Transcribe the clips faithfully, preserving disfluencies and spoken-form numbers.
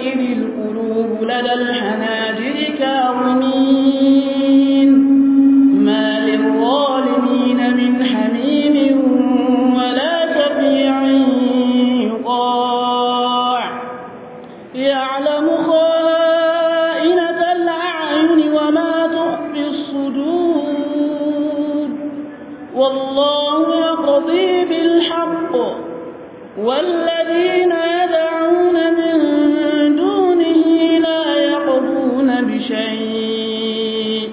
إذ القلوب لدى الحناجر كاظمين ما للظالمين من حميم ولا شفيع يطاع يعلم خائنة الأعين وما تخفي الصدور والله يقضي بالحق والذين يدعون من دونه لا يقضون بشيء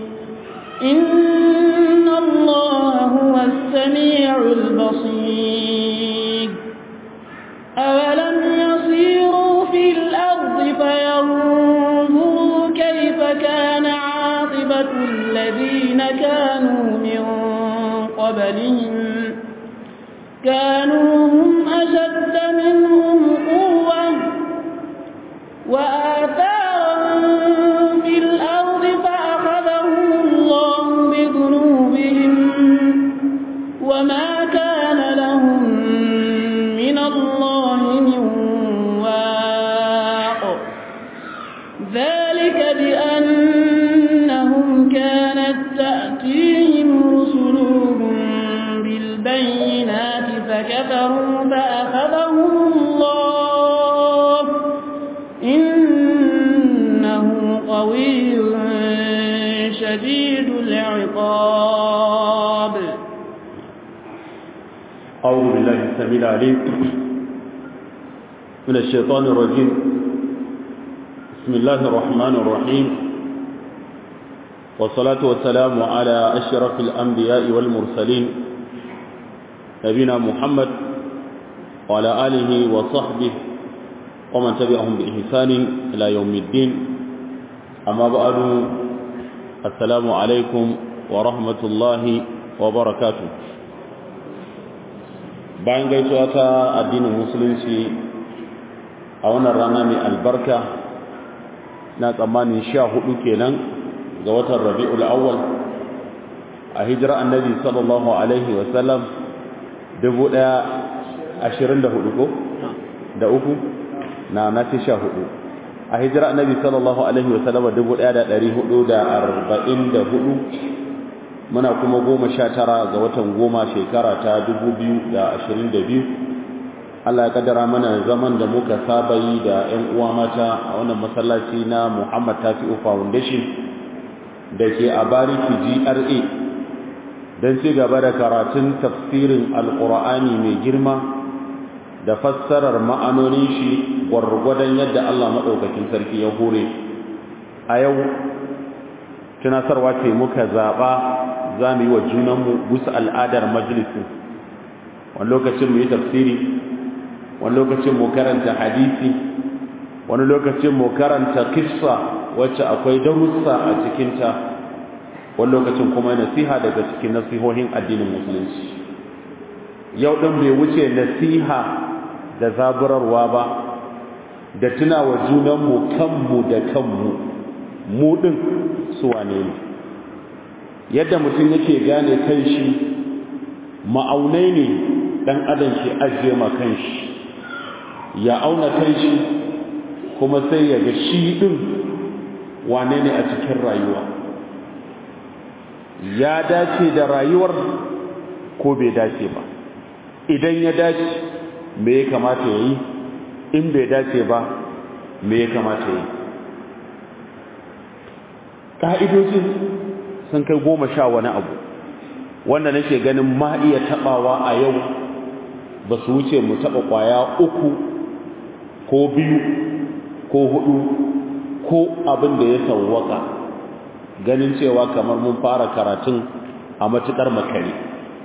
إن الله هو السميع البصير أولم يصيروا في الأرض فينظروا كيف كان عاقبة الذين كانوا من قبلهم كانوا هم أشد منهم قوة وآثارا في الأرض فأخذهم الله بذنوبهم وما كان لهم من الله من واق ذلك بأنهم كانت تأتيهم رسلهم بالبينات فكفروا فأخذهم الله إنه قوي شديد العقاب. أعوذ بالله السميع العليم من الشيطان الرجيم بسم الله الرحمن الرحيم والصلاة والسلام على أشرف الأنبياء والمرسلين نبينا محمد وعلى آله وصحبه ومن تبعهم بإحسان إلى يوم الدين أما بعد السلام عليكم ورحمة الله وبركاته. bayan gaisuwa ta addinin musulunci a wannan rana mai albarka na tsammanin sha hudu kenan ga watan Rabi'ul Awwal a hijira annabi sallallahu alaihi wasallam dubu ɗaya ashirin da hudu ko da uku na nasi sha hudu a hijira annabi sallallahu alaihi wasallam dubu ɗaya da ɗari hudu da arba'in da hudu muna kuma goma sha tara ga watan goma shekara ta dubu biyu da ashirin da biyu Allah ya kaddara mana zaman da muka saba yi da ƴan uwa mata a wannan masallaci na Muhammad Tafi'u Foundation da ke a Bariki G R A don ci gaba da karatun tafsirin Alƙur'ani mai girma da fassarar ma'anonin shi gwargwadon yadda Allah maɗaukakin sarki ya hore. A yau tunasarwa ce muka zaɓa za mu yi wa junanmu bisa al'adar majalisin, wani lokacin mu yi tafsiri, wani lokacin mu karanta hadisi, wani lokacin mu karanta kissa wacce akwai darussa a cikinta, wani lokacin kuma nasiha daga cikin nasihohin addinin musulunci. Yau ɗin bai wuce nasiha da zaburarwa ba da tuna wa junanmu kanmu da kanmu mu ɗin su wane ne. Yadda mutum yake gane kanshi ma'aunai ne ɗan adam shi ajiye ma kanshi ya auna kanshi kuma sai ya ga shi ɗin wane ne a cikin rayuwa, ya dace da rayuwar ko bai dace ba. Idan ya dace me ya kamata ya yi, in bai dace ba me ya kamata ya yi. ƙa'idojin sun kai goma sha wani abu wanda nake ganin ma iya taɓawa a yau ba su wuce mu taɓa ƙwaya uku ko biyu ko hudu ko abin da ya sauwaka, ganin cewa kamar mun fara karatun a matuƙar makare.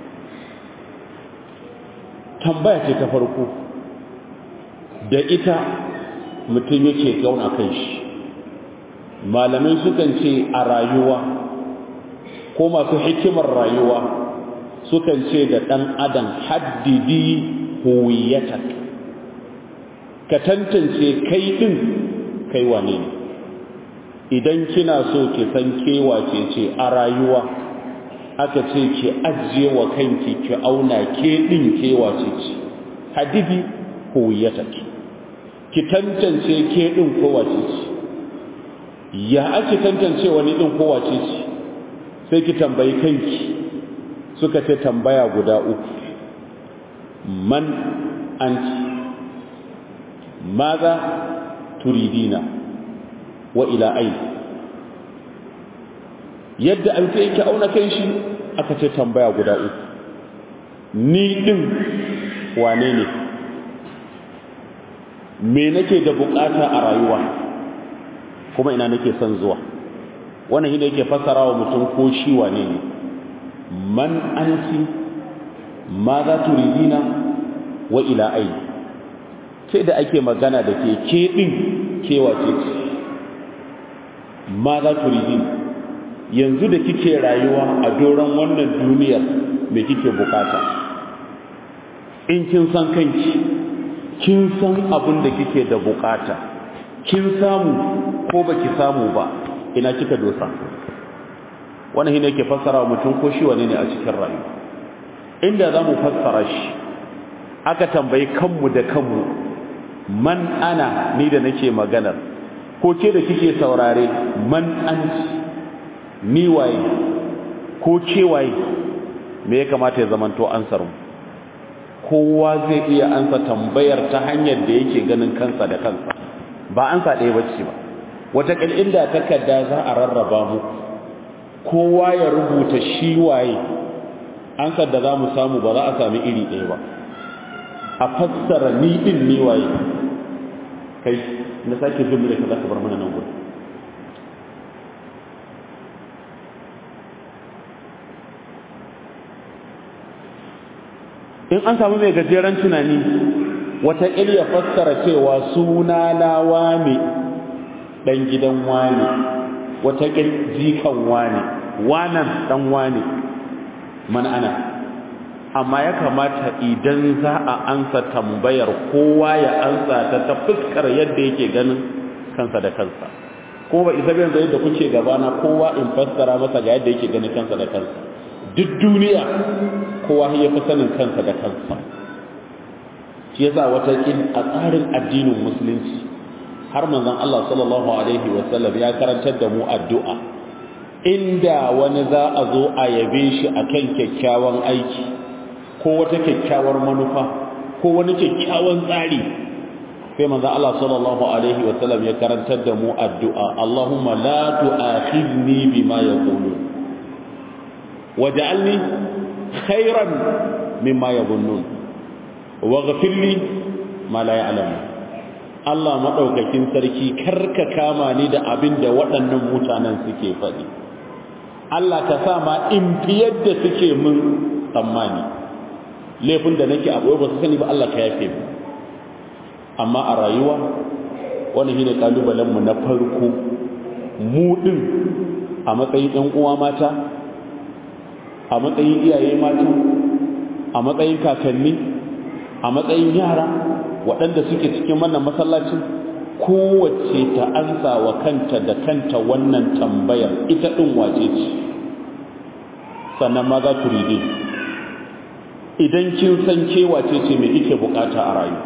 Tambaya ce ta farko da ita mutum yake gauna kan shi. Malamai sukan ce a rayuwa ko masu hikimar rayuwa sukan ce da ɗan adam haddidi huwiyatak, ka tantance kai ɗin kai wane ne. Idan kina so ki san kewace ce a rayuwa, aka ce ki ajiye wa kanki ki auna ke ɗin kewace ce, haddidi huwiyatak, ki tantance ke din ko wace ce. Ya ake tantance wani din ko wace ce? Sai ki tambayi kanki. Suka ce tambaya guda uku. Man anti, maza turidina, wa ila ai. Yadda an ce yake auna kan shi aka ce tambaya guda uku. Ni din wane ne? Me nake da bukata a rayuwa? Kuma ina nake son zuwa? Wannan shi ne yake fassara wa mutum ko shi wane ne. Man anti, maza turidina, wa ila ai. Ke da ake magana da ke ke din kewa ce ce. Maza turidina, yanzu da kike rayuwa a doron wannan duniyar me kike bukata? In kin san kanki, kin san abin da kike da bukata, kin samu ko baki samu ba, ina kika dosa? Wannan shine yake fassara mutum ko shi wane ne a cikin rayuwa. Inda zamu fassara shi aka tambayi kanmu da kanmu, man ana, ni da nake maganar, ko ke da kike saurare, man anti, ni waye ko ke waye, me ya kamata ya zamanto ansar mu? Kowa zai iya ansa tambayar ta hanyar da yake ganin kansa da kansa, ba ansa ɗaya bace ba. Wataƙil inda takarda za a rarraba mu, kowa ya rubuta shi waye, ansar da za mu samu ba za a sami iri ɗaya ba. A fassara ni ɗin ni waye. Kai na sake jin da ka za ka bar mana nan gudu. In an samu mai gajeren tunani, wataƙil ya fassara cewa suna na wane, ɗan gidan wane, wataƙil jikan wane, wanan ɗan wane, mana ana. Amma ya kamata idan za a ansa tambayar, kowa ya ansa ta ta fuskar yadda yake ganin kansa da kansa. Ko ba isa yanzu yadda kuke gabana, kowa in fassara masa ga yadda yake ganin kansa da kansa. Duk duniya kowa ya fi sanin kansa da kansa. Shi yasa wata kin a tsarin addinin musulunci har manzon Allah sallallahu alaihi wasallam ya karantar da mu addu'a. Inda wani za a zo a yabe shi akan kyakkyawan aiki ko wata kyakkyawar manufa ko wani kyakkyawan tsari, sai manzon Allah sallallahu alaihi wasallam ya karantar da mu addu'a, Allahumma la tu'akhidni bima yaqulun waj'alni khairan mimma yadhunnun waghfir li ma la ya'lamun. Allah madaukakin sarki karka kama ni da abin da waɗannan mutanen suke faɗi. Allah ka sa ma in fi yadda suke mun tsammani. Laifin da nake a ba su sani ba, Allah ka yafe mu. Amma a rayuwa wannan shine kalubalen mu na farko, mu din a matsayin ɗan uwa mata, a matsayin iyaye mata, a matsayin kakanni, a matsayin yara waɗanda suke cikin wannan masallacin, kowace ta ansa wa kanta da kanta wannan tambayar, ita ɗin wace ce? Sannan ma za ku rige, idan kin san ke wace ce me kike bukata a rayu?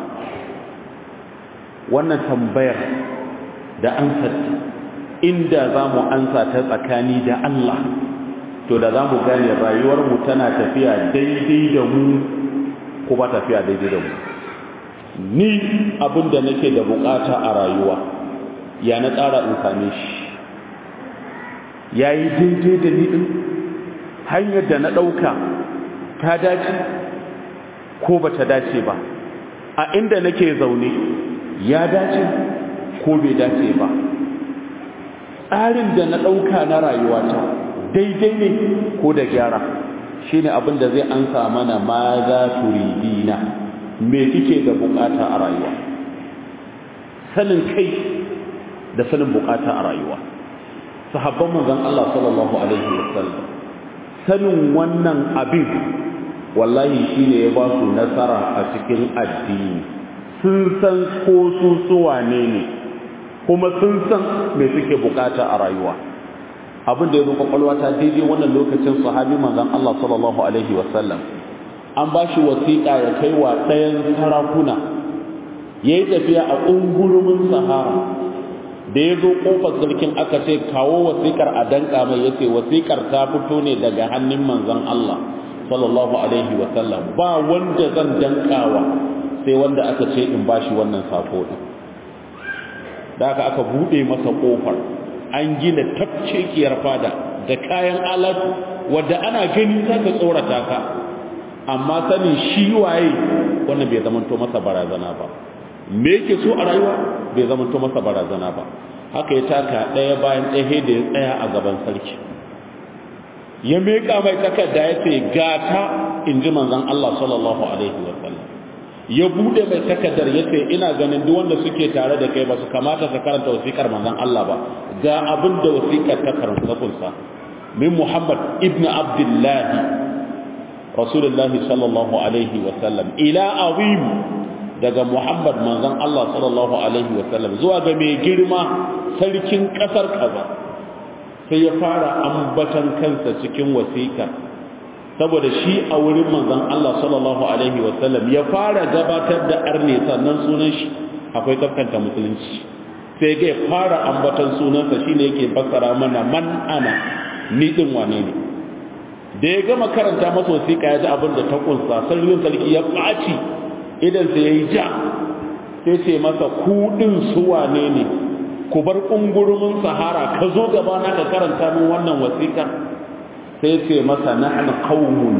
Wannan tambayar da ansarta, inda za mu ansa ta tsakani da Allah, to da za mu gane rayuwarmu tana tafiya daidai da mu ko ba tafiya daidai da mu. Ni abin da nake da bukata a rayuwa, ya na tsara in same shi, ya yi daidai da ni ɗin, hanyar da na ɗauka ta dace ko ba ta dace ba, a inda nake zaune ya dace ko bai dace ba, tsarin da na ɗauka na rayuwata daidai ne ko da gyara. Shi ne abin da zai ansa mana ma za turidina, me kike da bukata a rayuwa? Sanin kai da sanin bukata a rayuwa. Sahabban manzon Allah sallallahu alaihi wasallam sanin wannan abin wallahi shine ya ba su nasara a cikin addini. Sun san ko su suwa ne ne, kuma sun san me suke bukata a rayuwa. Abin da ya zo kwakwalwa ta daidai wannan lokacin sahabi manzon Allah sallallahu alaihi wasallam an ba shi wasiƙa ya kai wa ɗayan sarakuna yayi tafiya a ungurumin sahara da ya zo kofar sarkin aka ce kawo wasikar a danka mai yace wasikar ta fito ne daga hannun manzon Allah sallallahu alaihi wa sallam ba wanda zan dankawa sai wanda aka ce in bashi wannan sako din da aka aka bude masa kofar an gina tafcekiyar fada da kayan alatu wadda ana gani za ka tsorata ka amma sanin shi waye wannan bai zamanto masa barazana ba me yake so a rayuwa bai zamanto masa barazana ba haka ya taka ɗaya bayan ɗaya da ya tsaya a gaban sarki ya meka mai takarda ya ce gata in ji manzon Allah sallallahu alaihi wa sallam ya bude mai takardar ya ce ina ganin duk wanda suke tare da kai ba su kamata su karanta wasiƙar manzon Allah ba ga abin da wasiƙar ta karanta kunsa min Muhammad ibn Abdullah Rasulullahi sallallahu alaihi wa sallam ila azim daga Muhammad manzon Allah sallallahu alaihi wa sallam zuwa ga mai girma sarkin kasar kaza sai ya fara ambatan kansa cikin wasiƙa saboda shi a wurin manzon Allah sallallahu alaihi wa sallam ya fara gabatar da arne sannan sunan shi akwai kaskanta musulunci sai ga fara ambatan sunansa shine yake fassara mana man ana ni din wane ne da ya gama karanta masa wasiƙa ya ji abin da ta kunsa sarkin sarki ya ɓaci idan sai yayi ja sai ce masa ku din su wane ne ku bar kungurumin sahara ka zo gaba na ka karanta min wannan wasiƙa sai ce masa nahnu qaumun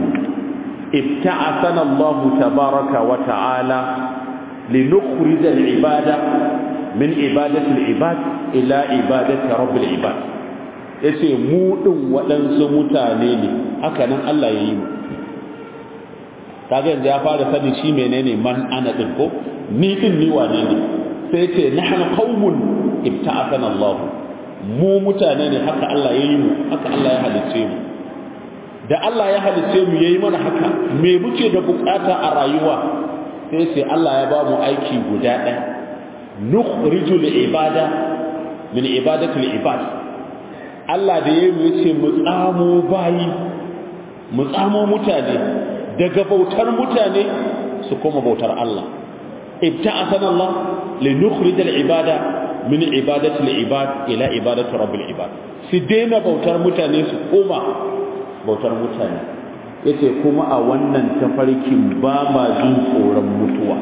ibta'athana Allah tabaraka wa ta'ala linukhrij al-ibada min ibadati al-ibad ila ibadati rabbil ibad yace mu din waɗansu mutane ne haka nan Allah ya yi mu kaga yanzu ya fara sani shi menene man ana din ko ni din ni wane ne sai ce nahnu qaumun ibta'athana Allah mu mutane ne haka Allah ya yi mu haka Allah ya halice mu da Allah ya halice mu yayi mana haka me muke da bukata a rayuwa sai sai Allah ya ba mu aiki guda ɗaya nukhrijul ibada min ibadati al-ibad Allah da yayi mu yace mu tsamo bayi mu tsamo mutane daga bautar mutane su koma bautar Allah ibta'athana Allah linukhrij al-ibada min ibadati al-ibad ila ibadati rabbil ibad su daina bautar mutane su koma bautar mutane yace kuma a wannan tafarkin ba ma jin tsoron mutuwa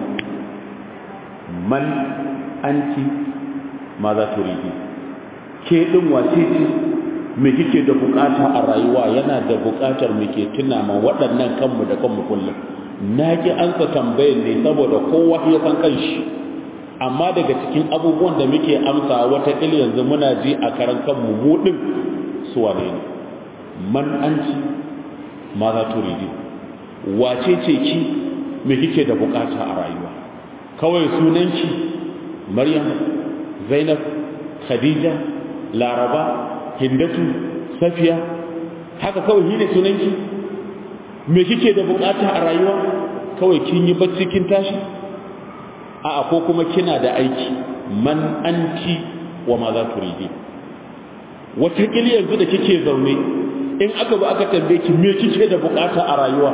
man anti ma za turidi ke din wace ce me kike da bukata a rayuwa yana da bukatar me ke tuna ma waɗannan kanmu da kanmu kullum naki ansa tambayar ne saboda kowa ya san kanshi amma daga cikin abubuwan da muke amsa wata il yanzu muna ji a karan kanmu mu din su wane ne man anti ma za turidi wace ce ki me kike da bukata a rayuwa kawai sunanki Maryam Zainab Khadija Laraba Hindatu Safiya haka kawai shine sunanki me kike da bukata a rayuwa kawai kin yi bacci kin tashi a'a ko kuma kina da aiki man anti wa ma za turidi wata kili yanzu da kike zaune in aka ba aka tambaye ki me kike da bukata a rayuwa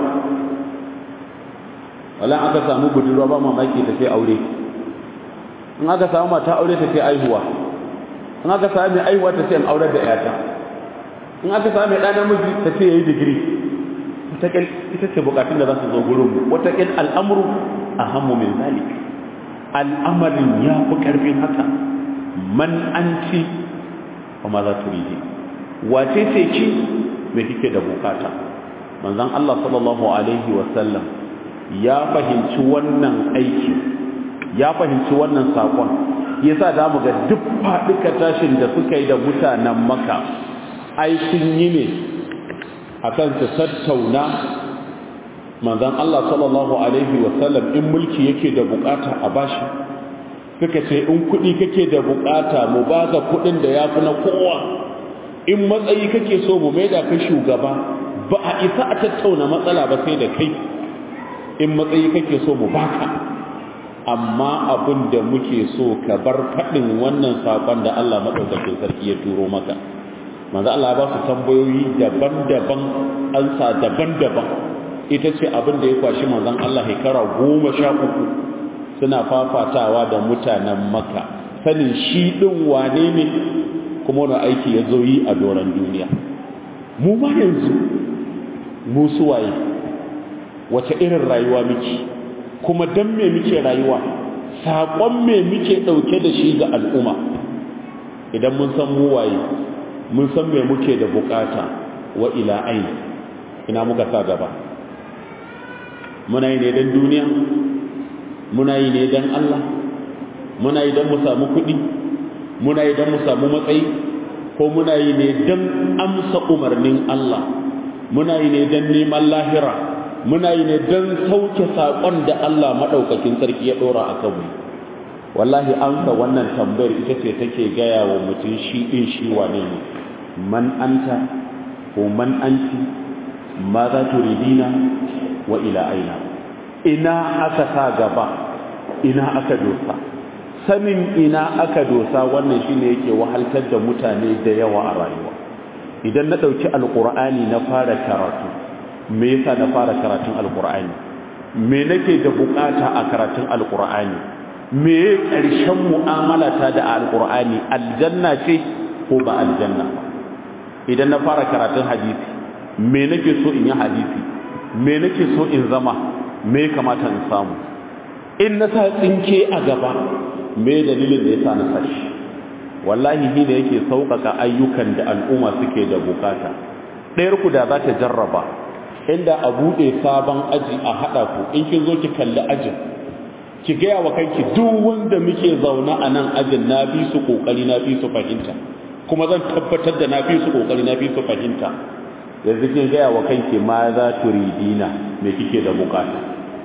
wala aka samu budurwa ba mamaki ta sai aure in aka samu mata aure ta sai aihuwa in aka samu aihuwa ta sai aure da yata in aka samu ɗan namiji ta sai yayi digiri ta kil ita ce bukatun da za su zo gurin mu wata kil al'amru ahammu min zalik al'amarin ya fi karfin haka man anti wa ma za turidi wace ce ki me kike da bukata manzon Allah sallallahu alaihi wa sallam ya fahimci wannan aiki ya fahimci wannan sakon yasa zamu ga duk faɗuka tashin da suka yi da mutanen Makka ai sun yi ne akan su tattauna manzon Allah sallallahu alaihi wa sallam in mulki yake da bukata a bashi suka ce in kuɗi kake da bukata mu baza kuɗin da yafi na kowa in matsayi kake so mu maida ka shugaba ba a isa a tattauna matsala ba sai da kai in matsayi kake so mu baka amma abin da muke so ka bar faɗin wannan saƙon da Allah maɗaukakin sarki ya turo maka manzo Allah ya ba su tambayoyi daban-daban ansa daban-daban ita ce abin da ya kwashi manzon Allah shekara goma sha uku suna fafatawa da mutanen Makka sanin shi din wane ne kuma wani aiki ya zo yi a doron duniya. Mu ma yanzu mu suwaye, wace irin rayuwa muke, kuma dan me muke rayuwa, saƙon me muke ɗauke da shi ga al'umma. Idan mun san mu waye, mun san me muke da bukata, wa ila aini ina muka sa gaba. Muna yi ne dan duniya, muna yi ne dan Allah, muna yi dan mu samu kuɗi, muna yi dan mu samu matsayi, ko muna yi ne dan amsa umarnin Allah, muna yi ne dan neman lahira, muna yi ne dan sauke saƙon da Allah maɗaukakin sarki ya ɗora a kanmu. Wallahi amsa wannan tambayar ita ce take gaya wa mutum shi ɗin shi wane ne. Man anta ko man anti ma za turidina wa ila aina. Ina aka sa gaba, ina aka dosa. Sanin ina aka dosa wannan shine yake wahaltar da mutane da yawa a rayuwa. Idan na ɗauki alƙur'ani na fara karatu, me yasa na fara karatun alƙur'ani? Me nake da bukata a karatun alƙur'ani? Me ƙarshen mu'amalata da alƙur'ani, aljanna ce ko ba aljanna ba? Idan na fara karatun hadisi, me nake so in yi hadisi? Me nake so in zama? Me kamata in samu? In na sa tsinke a gaba, me dalilin da yasa na sashi? Wallahi shi ne yake sauƙaƙa ayyukan da al'umma suke da bukata. Ɗayar ku da za ta jarraba, inda a buɗe sabon aji a haɗa ku, in kin zo ki kalli ajin, ki gaya wa kanki duk wanda muke zaune a nan ajin na fi su ƙoƙari, na fi su fahimta, kuma zan tabbatar da na fi su ƙoƙari, na fi su fahimta. Yanzu kin gaya wa kanki ma za turidina, me kike da bukata?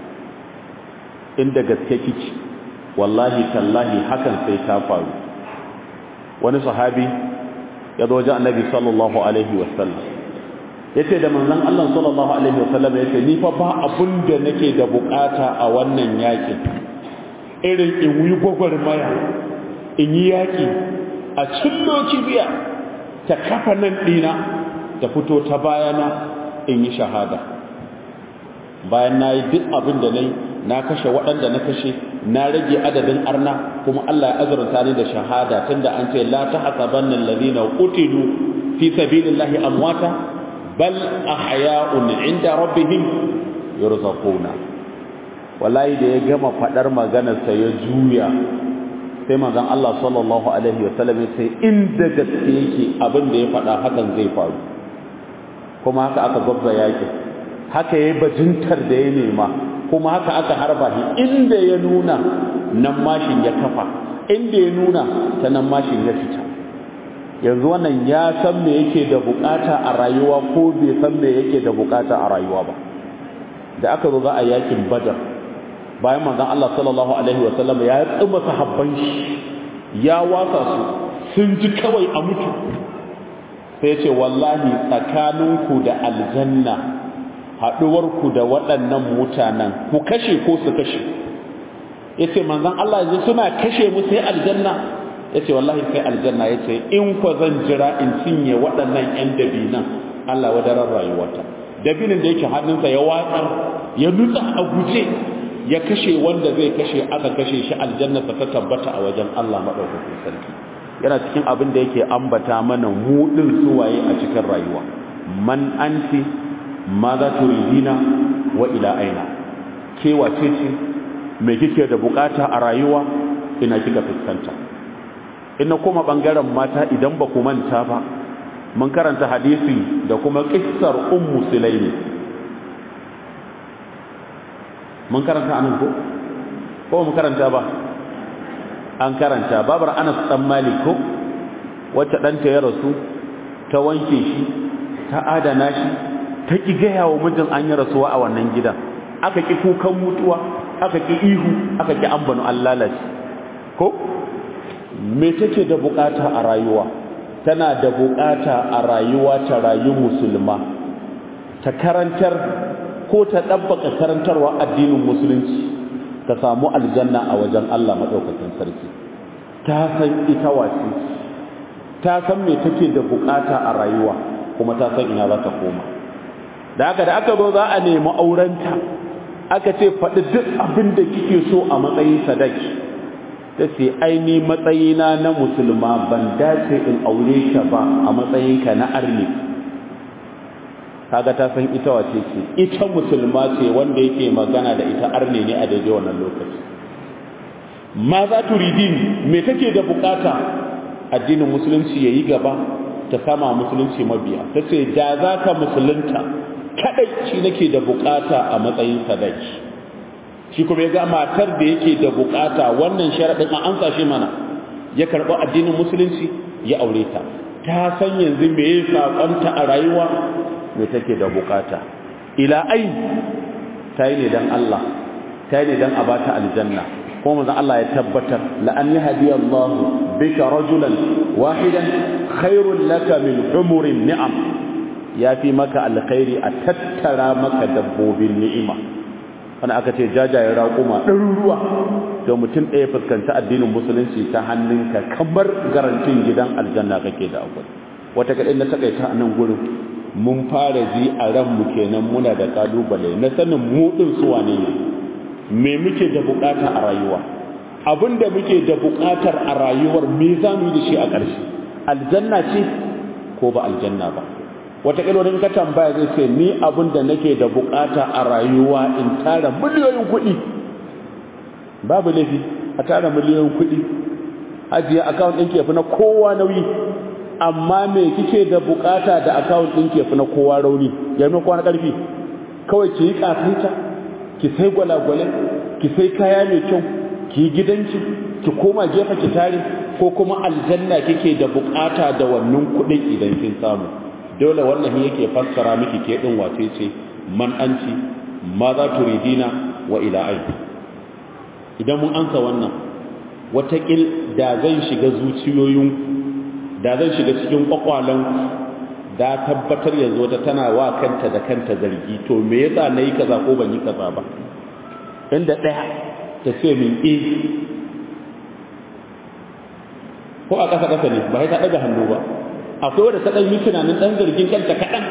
Inda gaske kike, wallahi tallahi hakan sai ta faru. Wani sahabi ya zo wajen Annabi sallallahu alaihi wasallam, yace da manzon Allah sallallahu alaihi wasallam, yace ni fa ba abun da nake da bukata a wannan yakin irin in yi gwagwarmaya, in yi yaki a cillo kibiya ta kafa nan dina ta fito ta bayana in yi shahada. Bayan na yi duk abin da na yi, na kashe waɗanda na kashe, na rage adadin arna, kuma Allah ya azurta ni da shahada, tunda an ce la tahsabanna alladhina qutilu fi sabilillahi amwata bal ahya'un 'inda rabbihim yurzaquna. Wallahi da ya gama fadar maganar sa ya juya, sai manzon Allah sallallahu alaihi wasallam ya ce inda gaske yake abin da ya fada hakan zai faru. Kuma haka aka gwabza yaki, haka yayi bajintar da ya nema, kuma haka aka harba shi inda ya nuna nan mashin ya kafa, inda ya nuna ta nan mashin ya fita. Yanzu wannan ya san me yake da bukata a rayuwa ko bai san me yake da bukata a rayuwa ba. Da aka zo za a yakin Badar, bayan manzon Allah sallallahu alaihi wasallam ya tsuma sahabban shi, ya wasa su, sun ji kawai a mutu, sai ce wallahi tsakaninku da aljanna, haɗuwarku da waɗannan mutanen ku kashe ko su kashe. Yace manzon Allah yanzu suna kashe mu sai aljanna? Yace wallahi sai aljanna. Yace in ko zan jira in cinye waɗannan ƴan dabinan, Allah wadaran rayuwata. Dabinin da yake hannunsa ya watsar, ya nutsa a guje, ya kashe wanda zai kashe, aka kashe shi, aljanna ta tabbata a wajen Allah madaukakin sarki. Yana cikin abin da yake ambata mana mu din suwaye a cikin rayuwa. Man anti ma za turidina wa ila aina. Ke wace ce, me kike da bukata a rayuwa, ina kika fuskanta? Ina kuma bangaren mata, idan ba ku manta ba, mun karanta hadisi da kuma kissar ummu sulaimi. Mun karanta anan ko ko mun karanta ba? An karanta babar Anas dan Malik ko, wacce danta ya rasu, ta wanke shi, ta adana shi, ta ki gaya wa mijin an yi rasuwa a wannan gidan, aka ki kukan mutuwa, aka ki ihu, aka ki ambanu an lalace ko. Me take da bukata a rayuwa? Tana da bukata a rayuwa ta rayu musulma, ta karantar ko ta dabbaka karantarwa addinin musulunci, ta samu aljanna a wajen Allah madaukakin sarki. Ta san ita wace, ta san me take da bukata a rayuwa, kuma ta san ina za ta koma. Da haka da aka zo za a nemi aurenta, aka ce faɗi duk abin da kike so a matsayin sadaki ta ce aini matsayina na musulma ban dace in aure ka ba a matsayinka na arni. kaga ta san ita wace ce, ita musulma ce wanda yake magana da ita arne ne a daidai wannan lokaci. ma za turidin, me take da bukata addinin musulunci yayi gaba ta sama musulunci mabiya. ta ce da za ka musulunta kadai shi nake da bukata a matsayin sadaki. shi kuma ya ga matar da yake da bukata wannan sharadin an amsa shi mana, ya karɓi addinin musulunci ya aure ta. ta san yanzu me ya sakonta a rayuwa, me take da bukata. ila ai ta yi ne dan Allah, ta yi ne dan a bata aljanna. kuma manzon Allah ya tabbatar la an yahdi Allah bika rajulan wahidan khairul laka min humurin ni'am, ya fi maka alkhairi a tattara maka dabbobin ni'ima. wani aka ce jajayen raƙuma ɗaruruwa da mutum ɗaya fuskanta addinin musulunci ta hannunka kamar garantin gidan aljanna kake da akwai. wata kaɗai na taƙaita a nan gurin mun fara ji a ranmu kenan muna da ƙalubale na sanin mu ɗin su wane ne, me muke da buƙata a rayuwa, abin da muke da buƙatar a rayuwar me za mu yi da shi a ƙarshe, aljanna ce ko ba aljanna ba. wata kalolin ka tambaya zai ce ni abin da nake da bukata a rayuwa in tara miliyoyin kuɗi. babu laifi a tara miliyoyin kuɗi, ajiye account ɗin ke fi na kowa nauyi, amma me kike da bukata da account ɗin ke fi na kowa rauni, ya yi kowa na ƙarfi. kawai ki yi ƙafinta, ki sai gwalagwale, ki sai kaya mai kyau, ki yi gidanki, ki koma gefe ki tare, ko kuma aljanna kike da bukata da wannan kuɗin idan kin samu. dole wannan yake fassara miki ke din wace ce, man anci, ma za turidina wa ila ai. idan mun ansa wannan, watakil da zan shiga zuciyoyin, da zan shiga cikin kwakwalen, da tabbatar yanzu wata tana wa kanta da kanta zargi, to me yasa nayi kaza ko ban yi kaza ba. inda daya ta ce min eh, ko a kasa kasa ne ba sai ta daga hannu ba. akwai wadda ta ɗan yi tunanin ɗan zargin kanta kaɗan,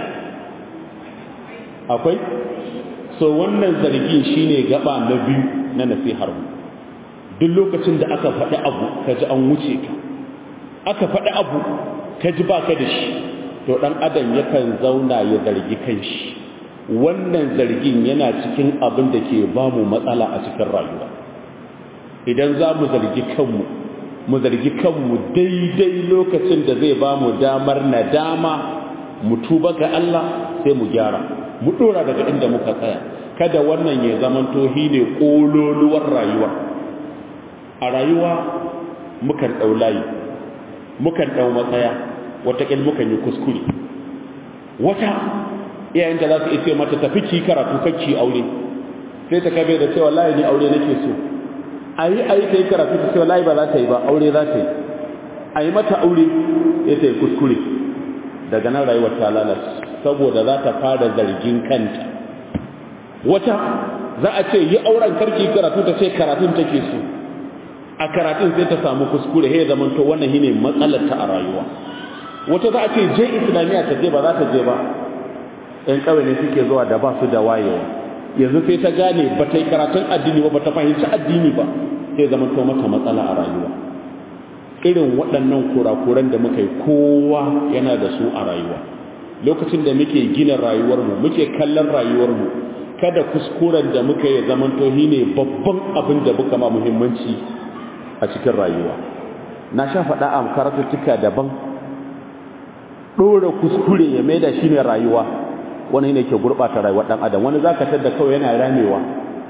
akwai so wannan zargin shine gaba na biyu na nasihar mu. duk lokacin da aka faɗi abu ka ji an wuce ka, aka faɗi abu ka ji baka da shi, to ɗan adam yakan zauna ya zargi kanshi. wannan zargin yana cikin abin da ke ba mu matsala a cikin rayuwa. idan za mu zargi kanmu mu zargi kanmu daidai lokacin da zai ba mu damar nadama, mu tuba ga Allah sai mu gyara, mu dora daga inda muka tsaya. kada wannan ya zaman tohi ne kololuwar rayuwa. a rayuwa mukan dau layi, mukan dau matsaya, wataƙil mukan yi kuskure. wata iyayen da za su ce mata tafi ki karatu kacci aure, sai ta kabe da cewa wallahi ni aure nake so. ayi ayi ta yi karatu ta ce wallahi ba za ta yi ba, aure za ta yi. a yi mata aure ya ta yi kuskure, daga nan rayuwar ta lalace, saboda za ta fara zargin kanta. wata za a ce yi auren karki karatu ta ce karatun take so, a karatun sai ta samu kuskure, ya zama to wannan shine matsalar ta a rayuwa. wata za a ce je islamiyya ta je, ba za ta je ba, ɗan kawai ne suke zuwa da ba su da wayewa. yanzu sai ta gane ba ta yi karatun addini ba, ba ta fahimci addini ba, sai zama to mata matsala a rayuwa. irin waɗannan kurakuran da muka yi kowa yana da su a rayuwa. lokacin da muke gina rayuwarmu, muke kallon rayuwarmu, kada kuskuren da muka yi zaman to ne babban abin da muka ma muhimmanci a cikin rayuwa. na sha faɗa a karatuttuka daban, ɗora kuskure ya maida shi ne rayuwa, wani ne ke gurɓata rayuwar ɗan adam. wani za ka tadda kawai yana ramewa,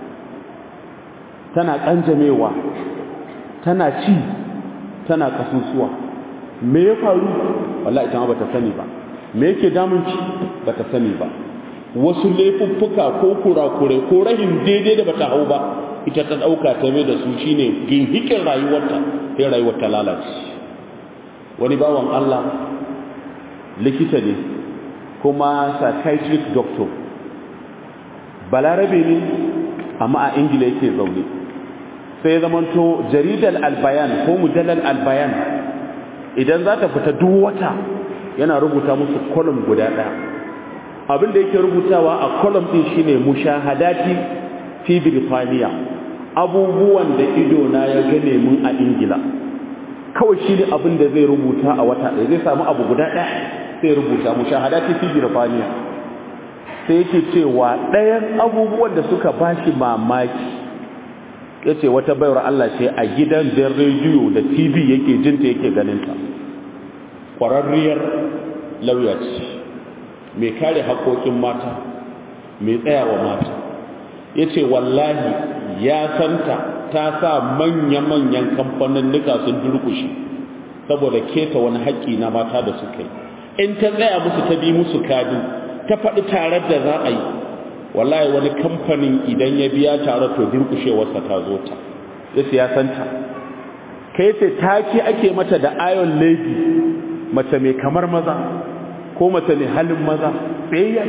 tana ƙanjamewa, tana ci, tana kasusuwa. me ya faru? wallahi ita ma bata sani ba. me yake damun ci? bata sani ba. wasu laifuffuka ko kurakure ko rahin daidai da bata hau ba, ita ta ɗauka ta mai da su shine ginhikin rayuwarta, sai rayuwar ta lalace. wani bawan Allah likita ne kuma psychiatric doctor, balarabe ne amma a ingila yake zaune. sai ya zamanto jaridar albayan ko mujallar albayan idan za ta fita duk wata yana rubuta musu kolum guda ɗaya. abin da yake rubutawa a kolum ɗin shine mushahadati fi Birtaniya abubuwan da ido na ya gane mun a Ingila kawai shi ne abin da zai rubuta a wata ɗaya zai samu abu guda ɗaya sai rubuta mushahadati fi Birtaniya sai yake cewa ɗayan abubuwan da suka bashi mamaki yace wata bayar Allah ce a gidan da rediyo da T V yake jinta yake ganinta ƙwararriyar lauya ce mai kare haƙoƙin mata mai tsayawa mata yace wallahi ya santa ta sa manya-manyan kamfanin nika sun durkushe saboda keta wani haƙƙi na mata da suka yi in ta tsaya musu ta bi musu kadi ta faɗi tarar da za a yi wallahi wani kamfanin idan ya biya tare to durkushewarsa ta zo ta ya siyasanta kai ce taki ake mata da iron lady mace mai kamar maza ko mace mai halin maza tsayayya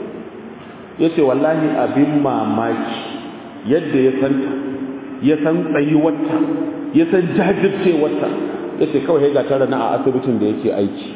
ya ce wallahi abin mamaki yadda ya santa ya san tsayuwarta ya san jajircewarta ya ce kawai ga tara na a asibitin da yake aiki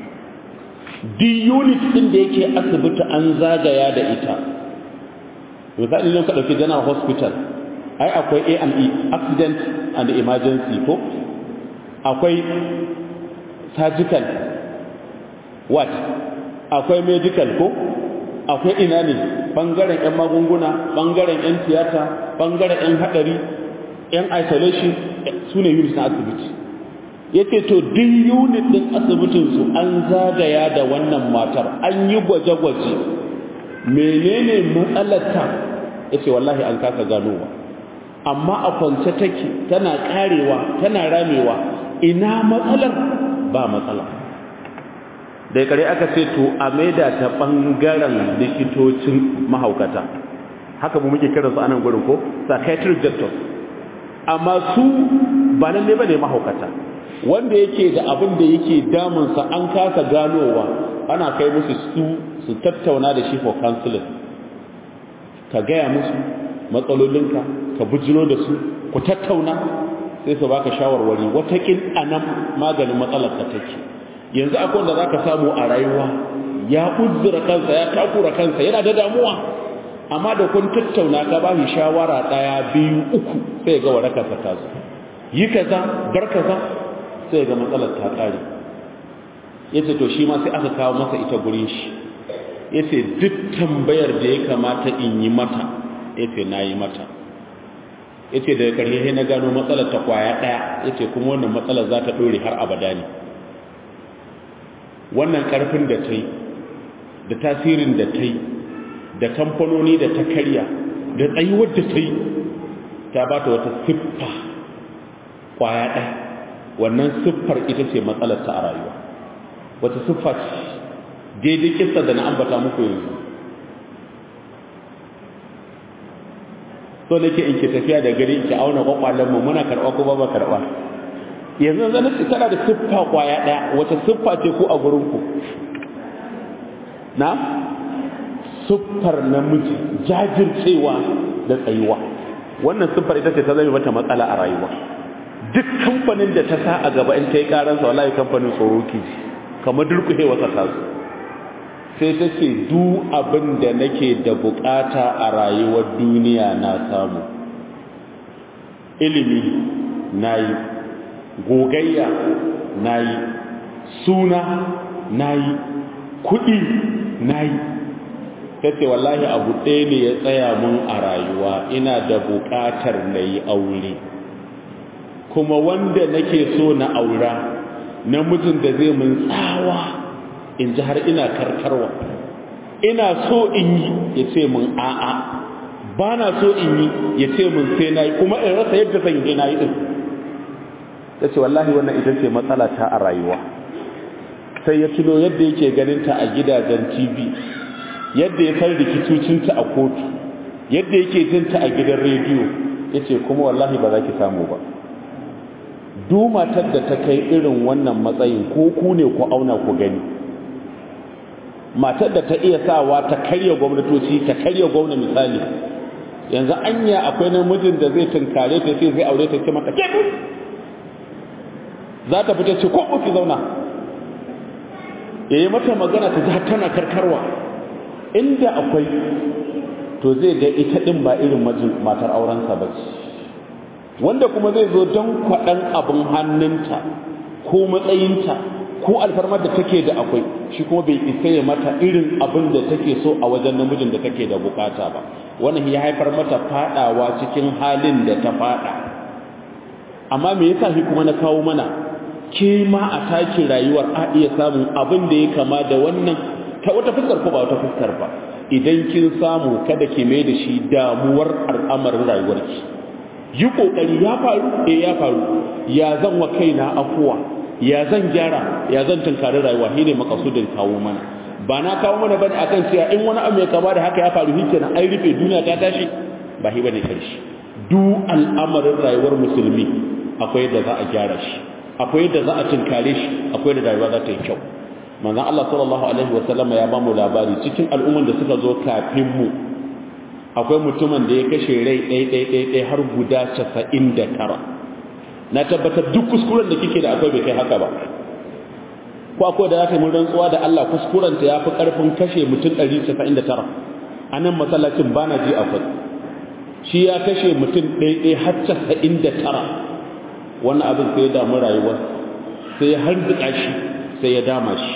duk unit ɗin da yake asibiti an zagaya da ita misali ne ka ɗauki general hospital ai akwai A and E accident and emergency ko akwai surgical what akwai medical ko akwai ina ne bangaren yan magunguna bangaren yan tiyata bangaren yan hadari yan isolation su ne unit na asibiti yace to duk unit din asibitin su an zagaya da wannan matar an yi gwaje-gwaje menene matsalar ta yace wallahi an kasa ganowa amma a kwance take tana karewa tana ramewa ina matsalar ba matsala dai kare aka ce to a maida ta bangaren likitocin mahaukata haka mu muke kiransu anan gurin ko psychiatric doctors amma su ba nan ne bane mahaukata wanda yake da abin da yake damunsa an kasa ganowa ana kai musu su su tattauna da shi for counseling ka gaya musu matsalolinka ka bujiro da su ku tattauna sai su baka shawarwari watakin anan maganin matsalar ka take yanzu akwai wanda zaka samu a rayuwa ya uzura kansa ya takura kansa yana da damuwa amma da kun tattauna ka ba shi shawara daya biyu uku sai ga warakarsa ta zo yi kaza bar kaza sai ga matsalar ta kare yace to shi ma sai aka kawo masa ita gurin shi yace duk tambayar da ya kamata in yi mata yace nayi mata yace daga karshe na gano matsalar ta kwaya daya yace kuma wannan matsalar za ta dore har abada ne wannan karfin da ta yi da tasirin da ta yi da kamfanoni da ta karya da tsayuwar da ta yi ta ba ta wata siffa kwaya ɗaya wannan siffar ita ce matsalarta a rayuwa wata siffa ce daidai kissa da na ambata muku yanzu so nake in ke tafiya da gari ki auna kwakwalen mu muna karɓa ko ba ba karɓa yanzu zan ci tana da siffa kwaya ɗaya wata siffa ce ku a gurin ku na siffar namiji jajircewa da tsayuwa wannan siffar ita ce ta zama mata matsala a rayuwa duk kamfanin da ta sa a gaba in ta yi karansa wallahi kamfanin tsoro ke kamar durkuhe wasa tasu sai ta ce du abin da nake da bukata a rayuwar duniya na samu ilimi na yi gogayya na yi suna na yi kuɗi na yi ta ce wallahi abu ɗaya ne ya tsaya mun a rayuwa ina da buƙatar na yi aure kuma wanda nake so na aura namijin da zai mun tsawa in ji har ina karkarwa ina so in yi ya ce mun a'a ba na so in yi ya ce mun sai na yi kuma in rasa yadda zan yi na yi ɗin ta ce wallahi wannan ita ce matsala ta a rayuwa sai ya tuno yadda yake ganinta a gidajen tv yadda ya san rikicocinta a kotu yadda yake jinta a gidan rediyo ya ce kuma wallahi ba za ki samu ba matar da ta kai irin wannan matsayin ko ku ne ku auna ku gani matar da ta iya sawa ta karya gwamnatoci ta karya gwamna misali yanzu anya akwai namijin da zai tunkare ta sai zai aure ta ce mata ke za ta fita ce ko ki zauna yayi mata magana ta ji tana karkarwa inda akwai to zai ga ita din ba irin matar aurensa ba ce. Wanda kuma zai zo don kwaɗan abin hannunta ko matsayinta ko alfarmar da take da akwai, shi kuma bai isa ya mata irin abin da take so a wajen namijin da take da bukata ba. Wannan ya haifar mata fadawa cikin halin da ta fada. Amma me yasa shi kuma na kawo mana ke ma a take rayuwar a iya samun abin da ya kama da wannan ta wata fuskar ko ba wata fuskar ba. Idan kin samu kada ki mai da shi damuwar al'amarin rayuwarki. Yi kokari ya faru eh ya faru, ya zan wa kaina afuwa, ya zan gyara, ya zan tunkari rayuwa. Shi ne makasudin kawo mana. Ba na kawo mana bane akan cewa in wani abu mai kama da haka ya faru hikenan ai rufe duniya ta tashi, ba shi bane karshe. Duk al'amarin rayuwar musulmi akwai da za a gyara shi, akwai da za a tunkare shi, akwai da rayuwa za ta yi kyau. Manzon Allah sallallahu alaihi wasallam ya ba mu labari cikin al'umman da suka zo kafin mu akwai mutumin da ya kashe rai ɗai ɗai ɗai ɗai har guda casa'in da tara. Na tabbatar duk kuskuren da kike da akwai bai kai haka ba. Ko akwai da za ta yi rantsuwa da Allah kuskurenta ya fi ƙarfin kashe mutum ɗari casa'in da tara. A nan masallacin ba na ji akwai. Shi ya kashe mutum ɗai ɗai har casa'in da tara. Wannan abin sai ya damu rayuwar, sai ya harzuka shi, sai ya dama shi.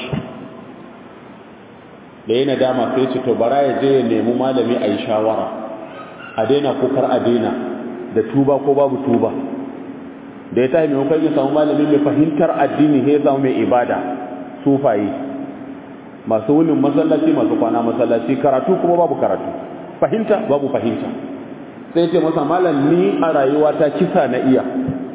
Da yana dama sai ce to bara ya je ya nemi malami a yi shawara, a daina ko kar a daina, da tuba ko babu tuba. Da ya tahi maimakon ya samu malami mai fahimtar addini sai ya samu mai ibada, sufaye masu wunin masallaci, masu kwana masallaci, karatu kuma babu karatu, fahimta babu fahimta. Sai ce masa malam, ni a rayuwata kisa na iya,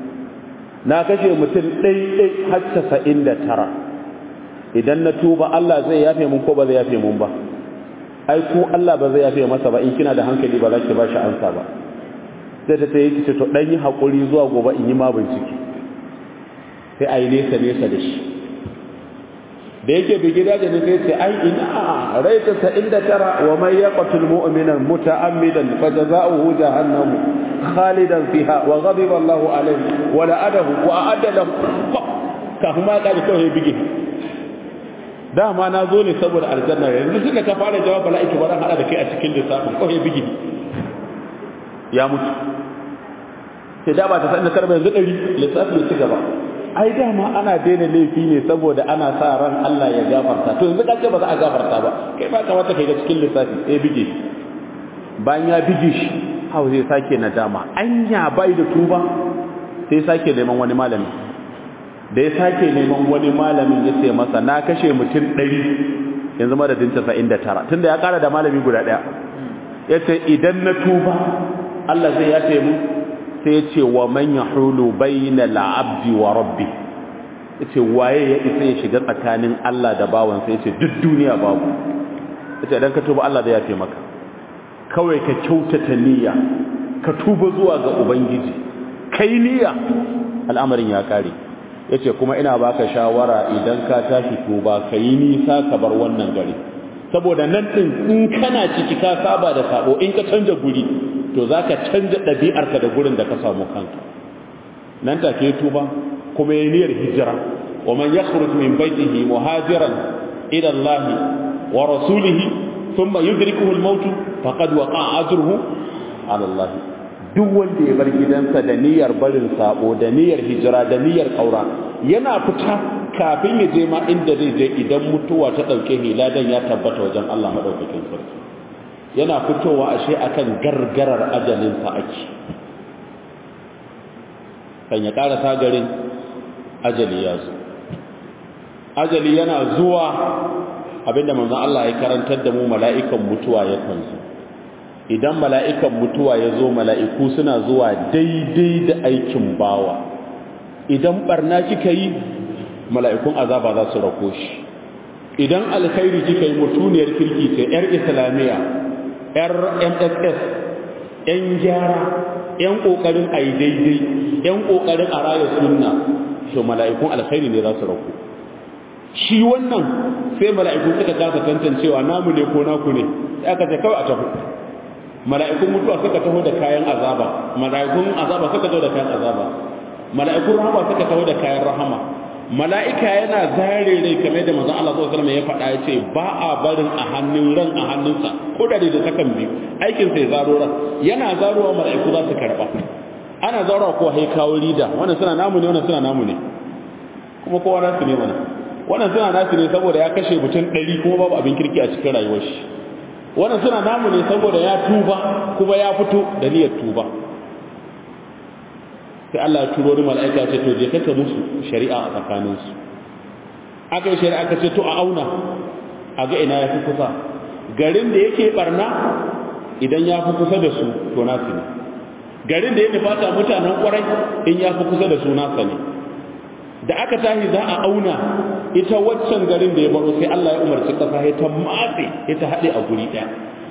na kashe mutum ɗai-ɗai har casa'in da tara. Idan na tuba Allah zai yafe mun ko ba zai yafe mun ba? Ai ko Allah ba zai yafe masa ba, in kina da hankali ba za ki ba shi ansa ba. Sai ta tayi ki ce to dan yi hakuri zuwa gobe in yi ma bincike. Sai ai nesa nesa da shi. Da yake bi gida da sai ce ai ina raita sa inda tara wa man yaqtul mu'mina muta'ammidan fajaza'uhu jahannam khalidan fiha wa ghadiba Allahu alayhi wa la'adahu wa a'adda lahu ka kuma ka da kawai bige. Dama na zo ne saboda aljanna, yanzu suka ta fara jawab mala'ika ba ran hada da kai a cikin lissafin kawai bigi ya mutu. Sai da ba ta san da karba yanzu dari lissafin ya ci gaba. Ai dama ana daina laifi ne saboda ana sa ran Allah ya gafarta, to yanzu kace ba za a gafarta ba, kai ba ka wata kai ga cikin lissafi eh bige. Bayan ya bige shi hawo zai sake nadama, anya bai da tuba, sai sake neman wani malami. Da ya sake neman wani malamin ya ce masa na kashe mutum ɗari yanzu madadin casa'in da tara, tunda ya ƙara da malami guda ɗaya. Ya ce idan na tuba Allah zai yafe mu, sai ya ce wa man yahulu bayna al-abdi wa rabbi, ya ce waye ya isa ya shiga tsakanin Allah da bawan, sai ya ce duk duniya babu. Ya ce idan ka tuba Allah zai yafe maka, kawai ka kyautata niyya, ka tuba zuwa ga Ubangiji, kai niyya, al'amarin ya kare. Yace kuma ina baka shawara idan ka tashi tuba ka yi nisa ka bar wannan gari, saboda nan din in kana ciki ka saba da sabo, in ka canja guri to zaka canja dabi'arka da gurin da ka samu kanka. Nan take tuba kuma yayin niyyar hijira, wa man yakhruj min baytihi muhajiran ila Allah wa rasulihi thumma yudrikuhu al-maut faqad waqa'a ajruhu ala Allah. Duk wanda ya bar gidansa da niyyar barin sabo, da niyyar hijira, da niyyar kaura, yana fita kafin ya je ma inda zai je, idan mutuwa ta dauke hiladan ya tabbata wajen Allah madaukakin sarki. Yana fitowa ashe akan gargarar ajalin sa ake. Kan ya karasa garin ajali ya zo. Ajali yana zuwa, abinda manzon Allah ya karantar da mu, mala'ikan mutuwa ya kanzu. Idan mala'ikan mutuwa ya zo, mala'iku suna zuwa daidai da aikin bawa. Idan barna kika yi, mala'ikun azaba za su rako shi. Idan alkhairi kika yi, mutuniyar kirki ce, ‘yar islamiyya, ‘yar M S S, ‘yan gyara, ‘yan ƙoƙarin a yi daidai, ‘yan ƙoƙarin a raya sunna, to mala'ikun alkhairi ne za su rako. Shi wannan sai mala'ikun suka kasa tantancewa namu ne ko naku ne, sai aka ce kawai a tafi. Mala'ikun mutuwa suka taho da kayan azaba, mala'ikun azaba suka taho da kayan azaba, mala'ikun rahama suka taho da kayan rahama, mala'ika yana zare rai kamar da manzon Allah sallallahu alaihi wasallam ya faɗa yace ba a barin a hannun ran a hannunsa ko da da sakan biyu aikin sai zaro ran yana zarowa mala'iku za su karba ana zarowa ko hai kawo rida wannan suna namu ne wannan suna namu ne kuma kowa nasu ne mana wannan suna nasu ne saboda ya kashe mutum ɗari kuma babu abin kirki a cikin rayuwar shi wannan suna namu ne saboda ya tuba kuma ya fito da niyyar tuba sai Allah ya turo ni mala'ika ce to je kaka musu shari'a a tsakaninsu aka yi shari'a ka ce to a auna a ga ina ya fi kusa garin da yake barna idan ya fi kusa da su to nasu ne garin da ya nufata mutanen kwarai in ya fi kusa da su nasa ne da aka tashi za a auna ita waccan garin da ya baro sai Allah ya umarci kasa ya ta matse ya ta haɗe a guri ɗaya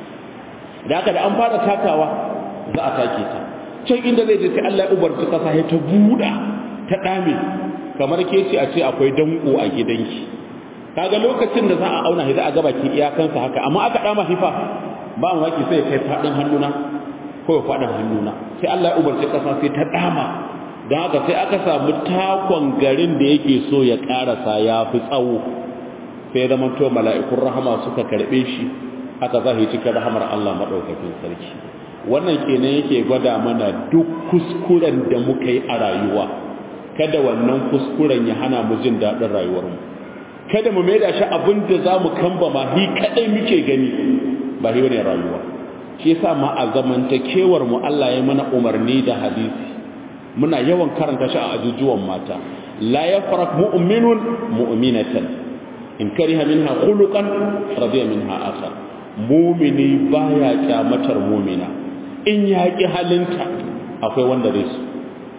da aka da an fara takawa za a take ta can inda zai je sai Allah ya umarci kasa ya ta buɗa ta ɗame kamar ke ce a ce akwai danko a gidanki kaga lokacin da za a auna shi za a ga baki iyakansa haka amma aka ɗama hifa ba mamaki sai ya kai faɗin hannuna ko ya faɗin hannuna sai Allah ya umarci kasa sai ta ɗama don haka sai aka samu takon garin da yake so ya karasa ya fi tsawo sai zama to mala'ikun rahama suka karbe shi aka zahi cikin rahamar Allah madaukakin sarki wannan kenan yake gwada mana duk kuskuren da muka yi a rayuwa kada wannan kuskuren ya hana mu jin daɗin rayuwarmu kada mu maida shi abin da za mu kamba ma hi kadai muke gani ba hi bane rayuwa shi yasa ma a zamantakewar mu Allah ya mana umarni da hadisi muna yawan karanta shi a ajujuwan mata la yafrak mu'minun mu'minatan in kariha minha khuluqan radiya minha akhar mu'mini baya kyamatar mu'mina in yaki halinta akwai wanda zai su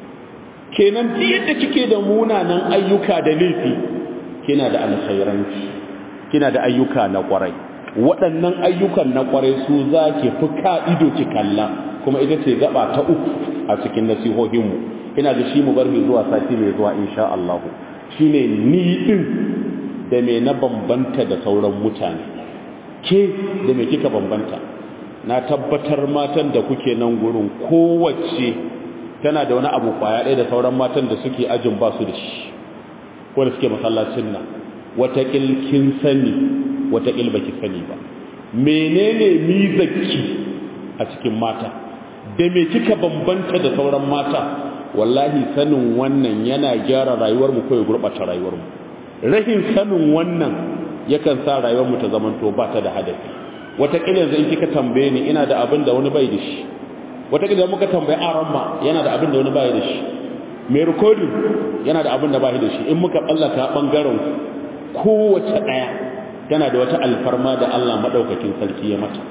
kenan yadda kike da munanan ayyuka da laifi kina da alkhairanci kina da ayyuka na kwarai waɗannan ayyukan na kwarai su zaki fuka ido ki kalla kuma ita ce gaba ta uku a cikin nasihohinmu ina da shi mu bar mu zuwa sati mai zuwa insha Allah shine ni din da me na bambanta da sauran mutane ke da me kika bambanta na tabbatar matan da kuke nan gurin kowace tana da wani abu kwaya ɗaya da sauran matan da suke ajin ba su da shi ko da suke masallacin nan watakil kin sani watakil baki sani ba menene mizaki a cikin mata da me kika bambanta da sauran mata wallahi sanin wannan yana gyara rayuwarmu ko ya gurbata rayuwarmu rahin sanin wannan yakan sa rayuwarmu ta zamanto ba ta da hadafi wataƙila yanzu in kika tambaye ni ina da abin da wani bai da shi wataƙila muka tambaye aramma yana da abin da wani bai da shi mai recording yana da abin da bai da shi in muka tsallaka bangaren kowace ɗaya tana da wata alfarma da Allah madaukakin sarki ya mata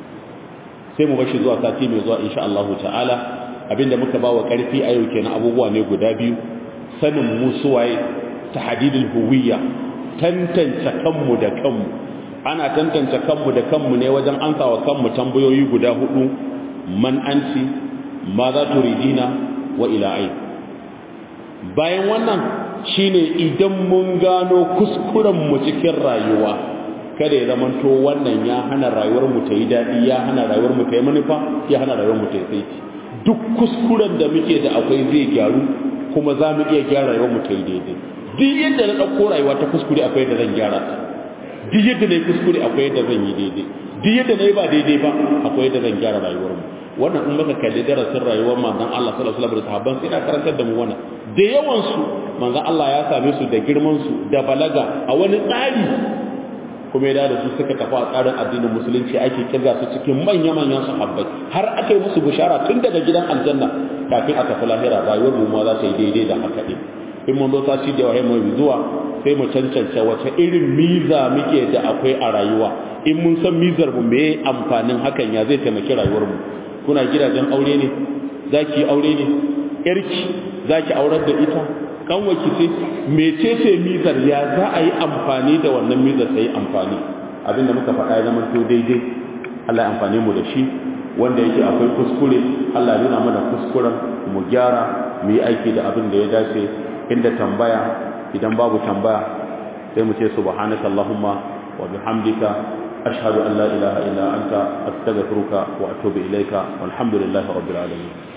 sai mu bashi zuwa sati mai zuwa insha Allah ta'ala abinda muka bawa karfi a yau kenan abubuwa ne guda biyu sanin mu suwaye tahdidul huwiyya tantance kanmu da kanmu ana tantance kanmu da kanmu ne wajen ansawa kanmu tambayoyi guda hudu man anti ma za turidina wa ila ai bayan wannan shine idan mun gano kuskuren mu cikin rayuwa kada ya zamanto wannan ya hana rayuwar mu ta yi dadi ya hana rayuwar mu ta yi manufa ya hana rayuwar mu ta yi saiti duk kuskuren da muke da akwai zai gyaru kuma za mu iya gyara rayuwar mu ta yi daidai duk yadda na ɗauko rayuwa ta kuskure akwai yadda zan gyara ta duk yadda na yi kuskure akwai yadda zan yi daidai duk yadda na yi ba daidai ba akwai yadda zan gyara rayuwar mu wannan in muka kalli darasin rayuwar manzon Allah sallallahu alaihi wasallam da sahabban sai na karantar da mu wannan da yawan su manzon Allah ya same su da girman su da balaga a wani tsari kuma ya da su suka tafi a tsarin addinin musulunci ake kirga su cikin manya-manyan sahabbai har aka yi musu bishara tun daga gidan aljanna kafin a tafi lahira rayuwar mu ma za ta yi daidai da haka ɗin in mun zo sati da wahai mai zuwa sai mu cancance wace irin miza muke da akwai a rayuwa in mun san mizar mu me amfanin hakan ya zai taimaki rayuwar mu kuna gidajen aure ne zaki aure ne yarki zaki aurar da ita kanwaki ce mecece mizar ya za a yi amfani da wannan mizar sai amfani abinda muka faɗa ya zama to daidai Allah ya amfane mu da shi wanda yake akwai kuskure Allah ya nuna mana kuskuren mu gyara mu yi aiki da abin da ya dace inda tambaya idan babu tambaya sai mu ce subhanaka allahumma wa bihamdika ashhadu an la ilaha illa anta astaghfiruka wa atubu ilaika walhamdulillahi rabbil alamin